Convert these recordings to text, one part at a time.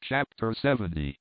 Chapter 70.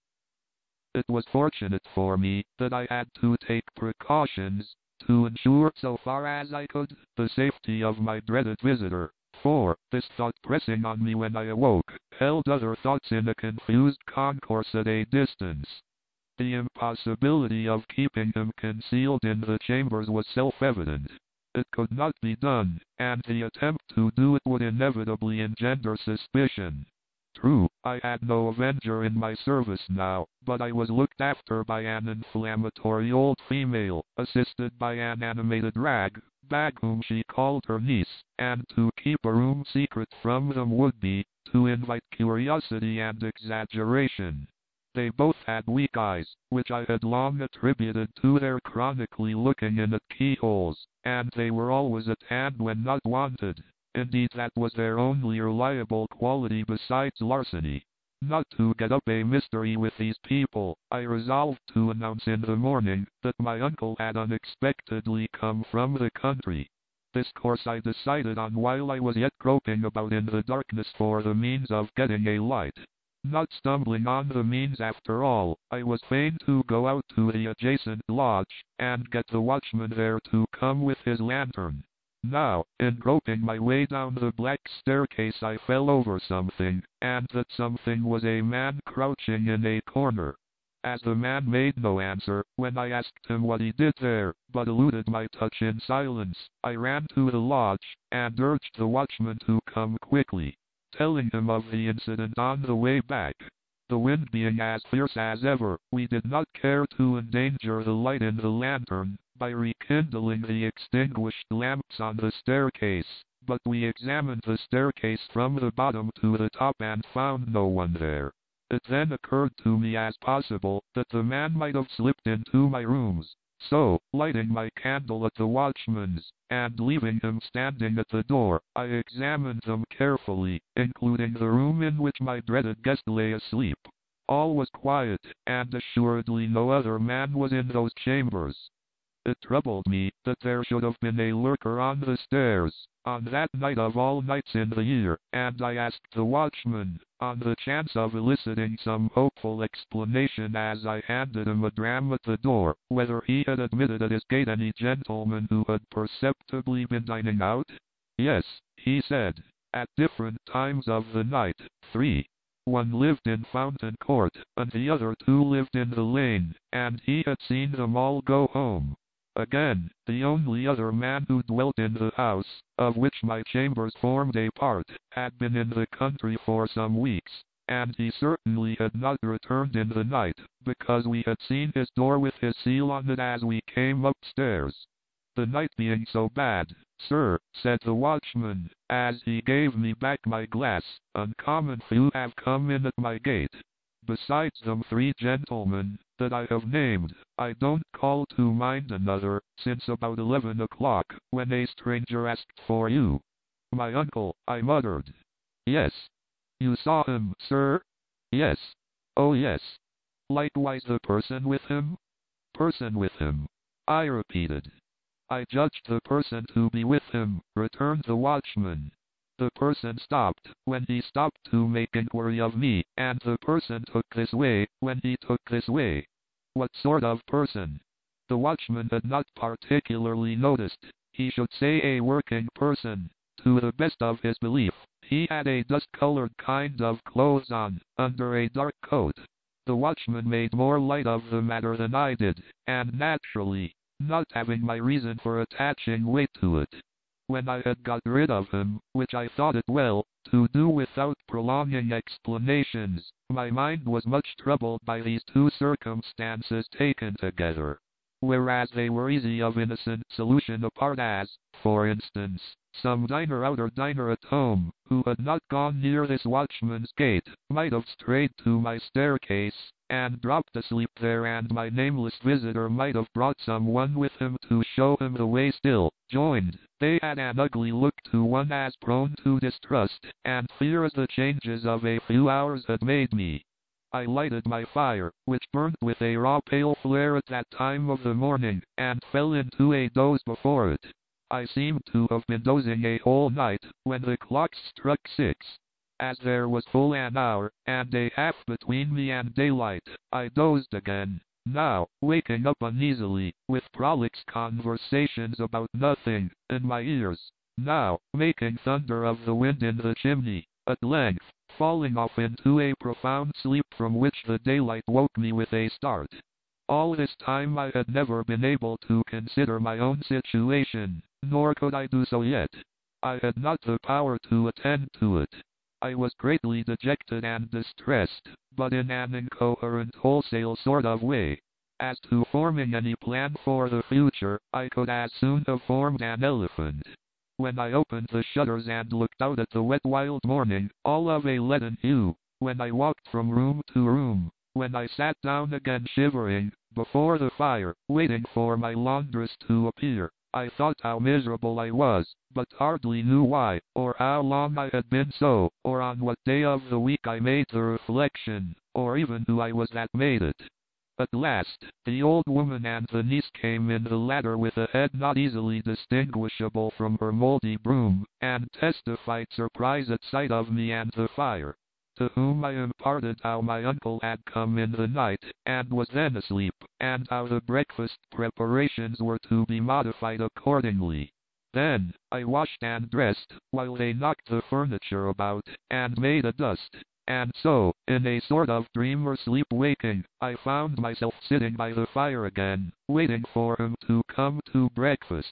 It was fortunate for me that I had to take precautions to ensure, so far as I could, the safety of my dreaded visitor, for this thought pressing on me when I awoke held other thoughts in a confused concourse at a distance. The impossibility of keeping him concealed in the chambers was self-evident. It could not be done, and the attempt to do it would inevitably engender suspicion. True, I had no avenger in my service now, but I was looked after by an inflammatory old female, assisted by an animated bag whom she called her niece, and to keep a room secret from them would be to invite curiosity and exaggeration. They both had weak eyes, which I had long attributed to their chronically looking in at keyholes, and they were always at hand when not wanted. Indeed, that was their only reliable quality besides larceny. Not to get up a mystery with these people, I resolved to announce in the morning that my uncle had unexpectedly come from the country. This course I decided on while I was yet groping about in the darkness for the means of getting a light. Not stumbling on the means after all, I was fain to go out to the adjacent lodge, and get the watchman there to come with his lantern. Now, in groping my way down the black staircase, I fell over something, and that something was a man crouching in a corner. As the man made no answer when I asked him what he did there, but eluded my touch in silence, I ran to the lodge, and urged the watchman to come quickly, telling him of the incident on the way back. The wind being as fierce as ever, we did not care to endanger the light in the lantern by rekindling the extinguished lamps on the staircase, but we examined the staircase from the bottom to the top and found no one there. It then occurred to me as possible that the man might have slipped into my rooms. So, lighting my candle at the watchman's, and leaving him standing at the door, I examined them carefully, including the room in which my dreaded guest lay asleep. All was quiet, and assuredly no other man was in those chambers. It troubled me that there should have been a lurker on the stairs, on that night of all nights in the year, and I asked the watchman, on the chance of eliciting some hopeful explanation as I handed him a dram at the door, whether he had admitted at his gate any gentleman who had perceptibly been dining out. Yes, he said, at different times of the night, 3. One lived in Fountain Court, and the other 2 lived in the lane, and he had seen them all go home. Again, the only other man who dwelt in the house, of which my chambers formed a part, had been in the country for some weeks, and he certainly had not returned in the night, because we had seen his door with his seal on it as we came upstairs. The night being so bad, sir, said the watchman, as he gave me back my glass, uncommon few have come in at my gate. Besides them 3 gentlemen that I have named, I don't call to mind another, since about 11 o'clock, when a stranger asked for you. My uncle, I muttered. Yes. You saw him, sir? Yes. Oh yes. Likewise the person with him? Person with him, I repeated. I judged the person to be with him, returned the watchman. The person stopped when he stopped to make inquiry of me, and the person took this way when he took this way. What sort of person? The watchman had not particularly noticed. He should say a working person. To the best of his belief, he had a dust-colored kind of clothes on, under a dark coat. The watchman made more light of the matter than I did, and naturally, not having my reason for attaching weight to it. When I had got rid of him, which I thought it well to do without prolonging explanations, my mind was much troubled by these 2 circumstances taken together, whereas they were easy of innocent solution apart, as, for instance, some diner out or diner at home, who had not gone near this watchman's gate, might have strayed to my staircase, and dropped asleep there, and my nameless visitor might have brought someone with him to show him the way. Still, joined, they had an ugly look to one as prone to distrust and fear as the changes of a few hours had made me. I lighted my fire, which burnt with a raw pale flare at that time of the morning, and fell into a doze before it. I seemed to have been dozing a whole night, when the clocks struck 6. As there was full an hour and a half between me and daylight, I dozed again, now waking up uneasily, with prolix conversations about nothing in my ears, now making thunder of the wind in the chimney, at length falling off into a profound sleep from which the daylight woke me with a start. All this time I had never been able to consider my own situation, nor could I do so yet. I had not the power to attend to it. I was greatly dejected and distressed, but in an incoherent wholesale sort of way. As to forming any plan for the future, I could as soon have formed an elephant. When I opened the shutters and looked out at the wet wild morning, all of a leaden hue, when I walked from room to room, when I sat down again shivering, before the fire, waiting for my laundress to appear, I thought how miserable I was, but hardly knew why, or how long I had been so, or on what day of the week I made the reflection, or even who I was that made it. At last, the old woman and the niece came in, the latter with a head not easily distinguishable from her moldy broom, and testified surprise at sight of me and the fire. To whom I imparted how my uncle had come in the night, and was then asleep, and how the breakfast preparations were to be modified accordingly. Then, I washed and dressed, while they knocked the furniture about, and made a dust. And so, in a sort of dream or sleep-waking, I found myself sitting by the fire again, waiting for him to come to breakfast.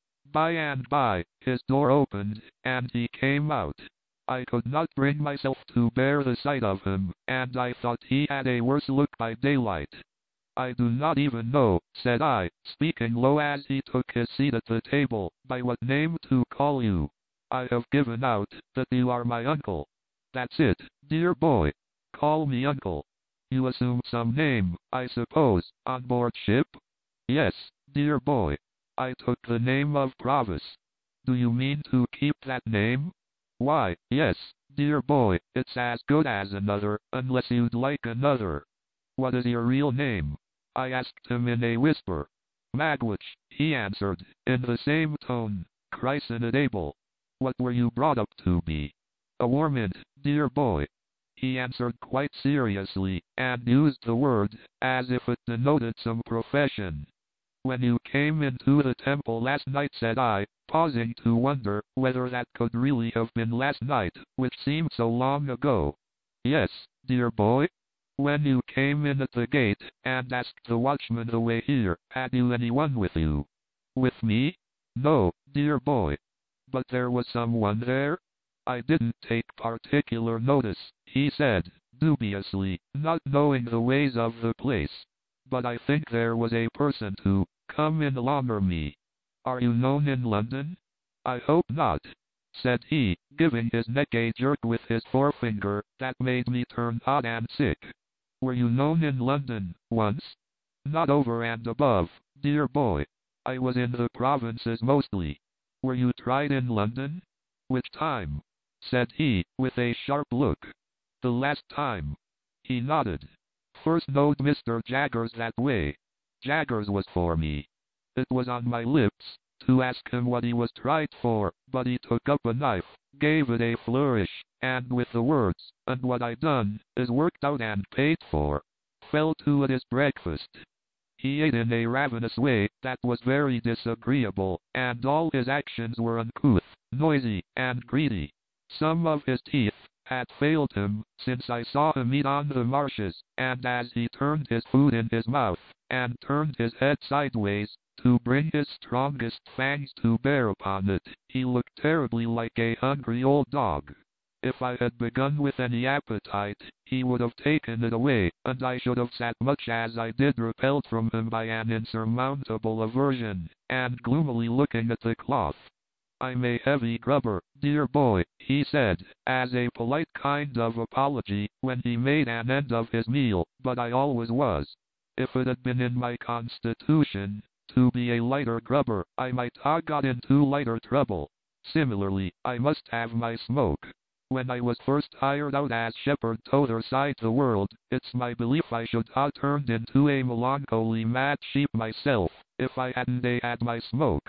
By and by, his door opened, and he came out. I could not bring myself to bear the sight of him, and I thought he had a worse look by daylight. I do not even know, said I, speaking low as he took his seat at the table, by what name to call you. I have given out that you are my uncle. That's it, dear boy. Call me uncle. You assumed some name, I suppose, on board ship? Yes, dear boy. I took the name of Provis. Do you mean to keep that name? Why, yes, dear boy, it's as good as another, unless you'd like another. What is your real name? I asked him in a whisper. Magwitch, he answered, in the same tone, christened Abel. What were you brought up to be? A Warmint, dear boy. He answered quite seriously, and used the word, as if it denoted some profession. When you came into the temple last night, said I, pausing to wonder whether that could really have been last night, which seemed so long ago. Yes, dear boy. When you came in at the gate, and asked the watchman the way here, had you anyone with you? With me? No, dear boy. But there was someone there? I didn't take particular notice, he said, dubiously, not knowing the ways of the place. But I think there was a person to come in longer me. Are you known in London? I hope not, said he, giving his neck a jerk with his forefinger that made me turn hot and sick. Were you known in London, once? Not over and above, dear boy. I was in the provinces mostly. Were you tried in London? Which time? Said he, with a sharp look. The last time. He nodded. First knowed Mr. Jaggers that way. Jaggers was for me. It was on my lips to ask him what he was tried for, but he took up a knife, gave it a flourish, and with the words, and what I done, is worked out and paid for, fell to at his breakfast. He ate in a ravenous way that was very disagreeable, and all his actions were uncouth, noisy, and greedy. Some of his teeth had failed him since I saw him eat on the marshes, and as he turned his food in his mouth, and turned his head sideways, to bring his strongest fangs to bear upon it, he looked terribly like a hungry old dog. If I had begun with any appetite, he would have taken it away, and I should have sat much as I did, repelled from him by an insurmountable aversion, and gloomily looking at the cloth. I'm a heavy grubber, dear boy, he said, as a polite kind of apology, when he made an end of his meal, but I always was. If it had been in my constitution to be a lighter grubber, I might ha' got into lighter trouble. Similarly, I must have my smoke. When I was first hired out as shepherd t'other side the world, it's my belief I should ha' turned into a melancholy mad sheep myself, if I hadn't had my smoke.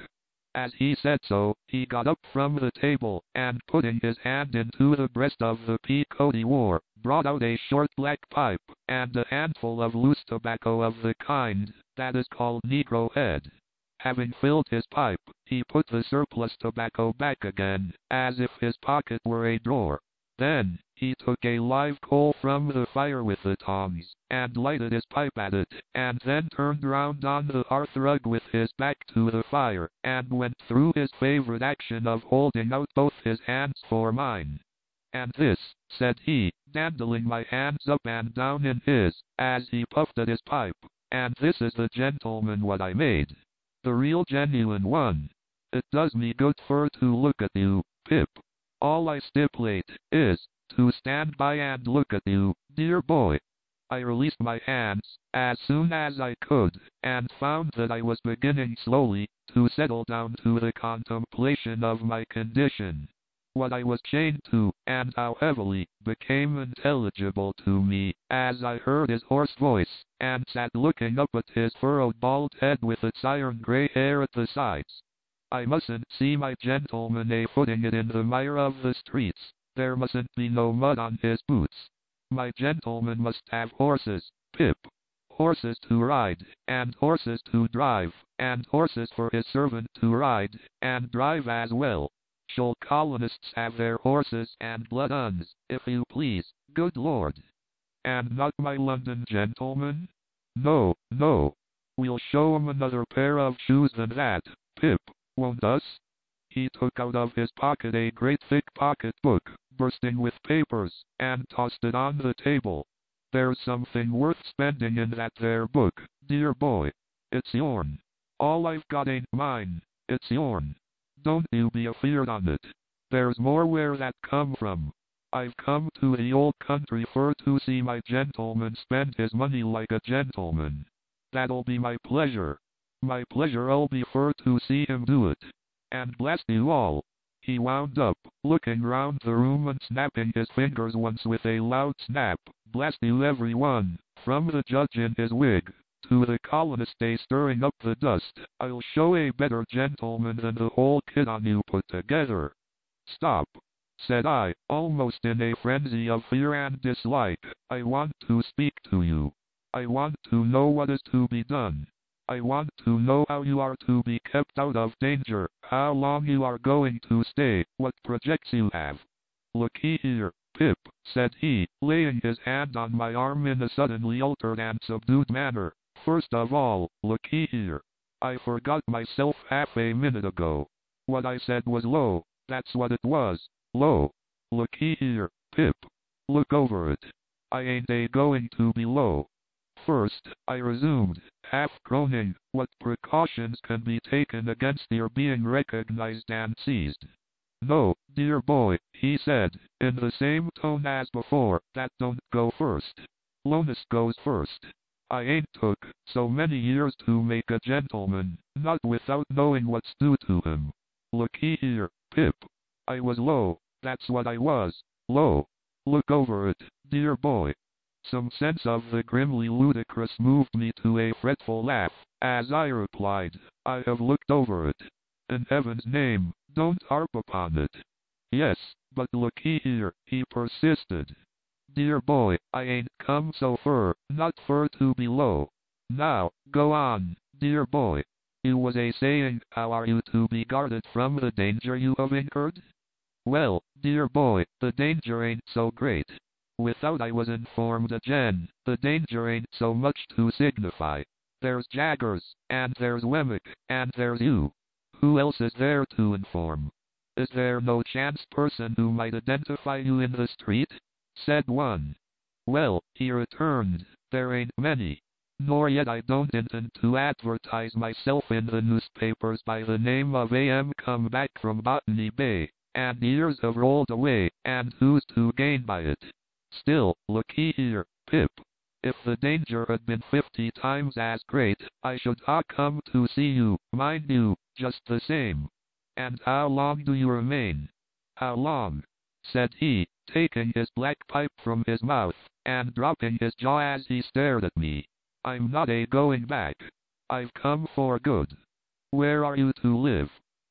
As he said so, he got up from the table, and putting his hand into the breast of the peacoat he wore, brought out a short black pipe, and a handful of loose tobacco of the kind that is called Negro head. Having filled his pipe, he put the surplus tobacco back again, as if his pocket were a drawer. Then, he took a live coal from the fire with the tongs, and lighted his pipe at it, and then turned round on the hearthrug with his back to the fire, and went through his favorite action of holding out both his hands for mine. "And this," said he, dandling my hands up and down in his, as he puffed at his pipe, "and this is the gentleman what I made. The real genuine one. It does me good fur to look at you, Pip. All I stipulate is, to stand by and look at you, dear boy." I released my hands, as soon as I could, and found that I was beginning slowly to settle down to the contemplation of my condition. What I was chained to, and how heavily, became intelligible to me, as I heard his hoarse voice, and sat looking up at his furrowed bald head with its iron grey hair at the sides. "I mustn't see my gentleman a-footing it in the mire of the streets. There mustn't be no mud on his boots. My gentleman must have horses, Pip. Horses to ride, and horses to drive, and horses for his servant to ride, and drive as well. Shall colonists have their horses and blood-uns, if you please, good Lord? And not my London gentleman? No, no. We'll show 'em another pair of shoes than that, Pip, won't us?" He took out of his pocket a great thick pocket-book, bursting with papers, and tossed it on the table. "There's something worth spending in that there book, dear boy. It's yourn. All I've got ain't mine, it's yourn. Don't you be afeard on it. There's more where that come from. I've come to the old country fur to see my gentleman spend his money like a gentleman. That'll be my pleasure. My pleasure'll be fur to see him do it. And blast you all," he wound up, looking round the room and snapping his fingers once with a loud snap, "blast you every one, from the judge in his wig to the colonist stirring up the dust. I'll show a better gentleman than the whole kit on you put together." "Stop," said I, almost in a frenzy of fear and dislike. "I want to speak to you. I want to know what is to be done. I want to know how you are to be kept out of danger, how long you are going to stay, what projects you have." "Lookee here, Pip," said he, laying his hand on my arm in a suddenly altered and subdued manner. "First of all, lookee here. I forgot myself half a minute ago. What I said was low, that's what it was, low. Lookee here, Pip. Look over it. I ain't a-going to be low. First," I resumed, half groaning, "what precautions can be taken against your being recognized and seized?" "No, dear boy," he said, in the same tone as before, "that don't go first. Lonus goes first. I ain't took so many years to make a gentleman, not without knowing what's due to him. Lookee here, Pip. I was low, that's what I was, low. Look over it, dear boy." Some sense of the grimly ludicrous moved me to a fretful laugh, as I replied, "I have looked over it. In heaven's name, don't harp upon it." "Yes, but lookee here," he persisted. "Dear boy, I ain't come so fur, not fur to be low. Now, go on, dear boy. You was a-saying, how are you to be guarded from the danger you have incurred?" "Well, dear boy, the danger ain't so great. Without I was informed again, the danger ain't so much to signify. There's Jaggers, and there's Wemmick, and there's you. Who else is there to inform?" "Is there no chance person who might identify you in the street?" said one. "Well," he returned, "there ain't many. Nor yet I don't intend to advertise myself in the newspapers by the name of A.M. come back from Botany Bay, and years have rolled away, and who's to gain by it? Still, lookee here, Pip. If the danger had been 50 times as great, I should ha' come to see you, mind you, just the same. And how long do you remain?" "How long?" said he, taking his black pipe from his mouth, and dropping his jaw as he stared at me. "I'm not a-going back. I've come for good." "Where are you to live?"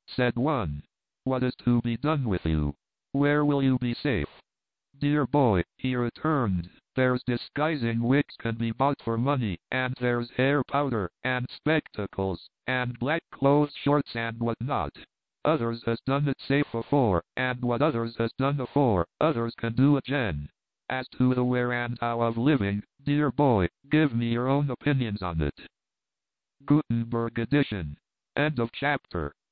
Said one. What is to be done with you? Where will you be safe? Dear boy, he returned, there's disguising which can be bought for money, and there's hair powder, and spectacles, and black clothes shorts and what not. Others has done it safe afore, and what others has done afore, others can do again. As to the where and how of living, dear boy, give me your own opinions on it. Gutenberg edition. End of chapter.